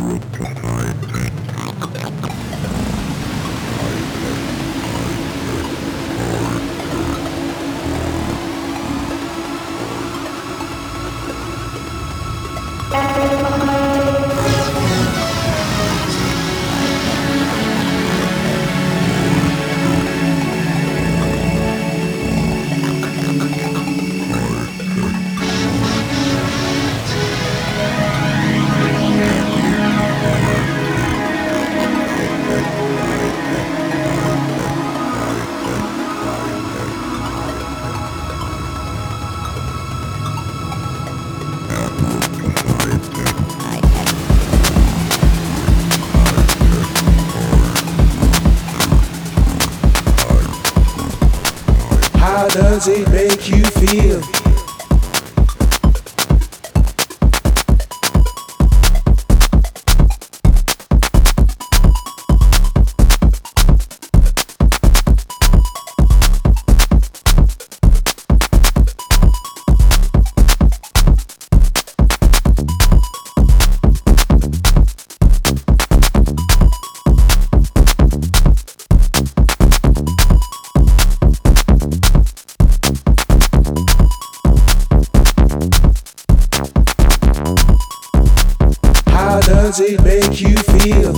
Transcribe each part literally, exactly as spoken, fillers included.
How does it make you feel? How does it make you feel?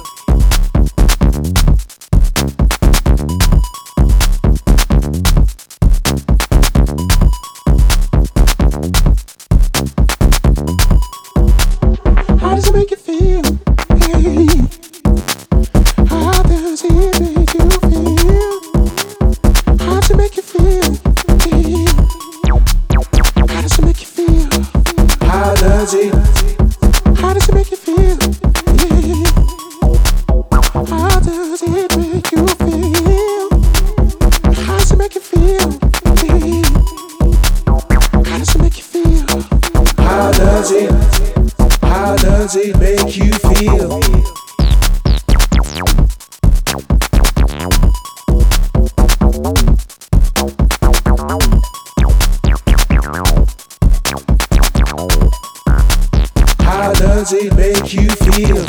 How does it make you feel? Hey. How does it make you feel? How does it make you feel? Hey. How does it make you feel? How does it? How does it make you feel? Yeah. How does it make you feel? How does it make you feel? Yeah. How does it make you feel? How does it? How does it make you feel? How does it make you feel?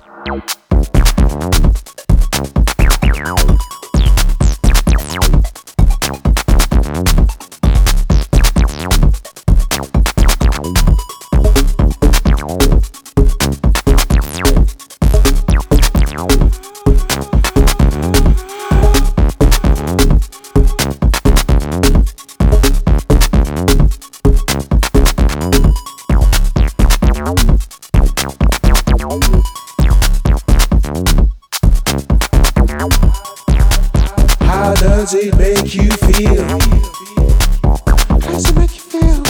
How does it make you feel? How does it make you feel?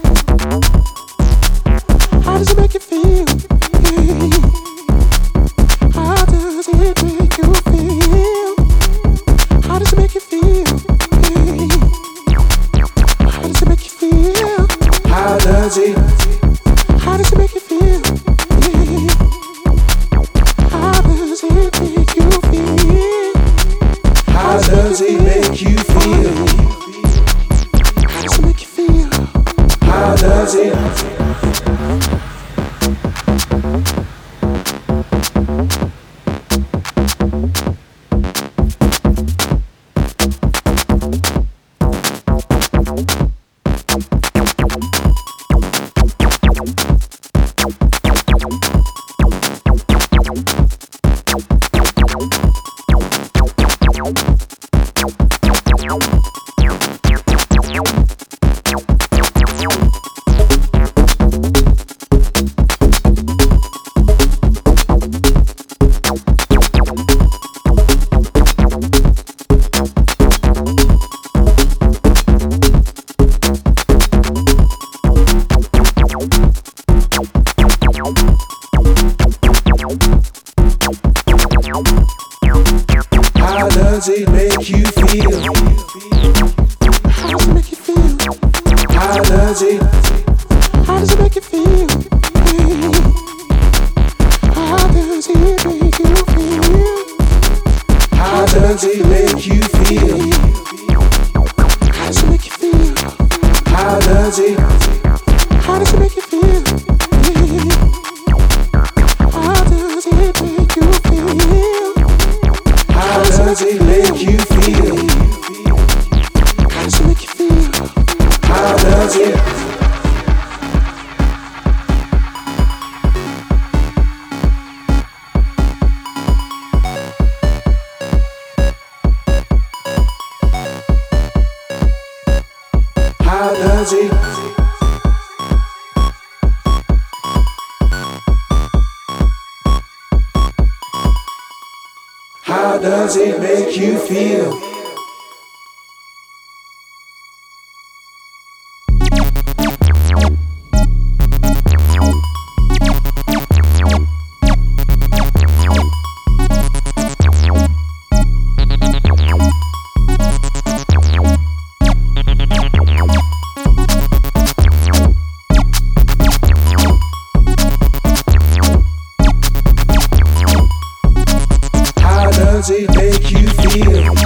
How does it make you feel? Yeah. How does it make you feel? How does it make you feel? Yeah. How does it make you feel? How does it? How does it make you feel? Yeah. How does it make you feel? How does it make you feel? How does it make you feel? How does it? How does it make you feel? How does it make you feel? How does it? How does it make you feel? Yeah. How does it make you feel? How does it make you feel? How does it make you feel? How does it? How does it make you feel? Yeah. How How does it make you feel? How does it make you feel?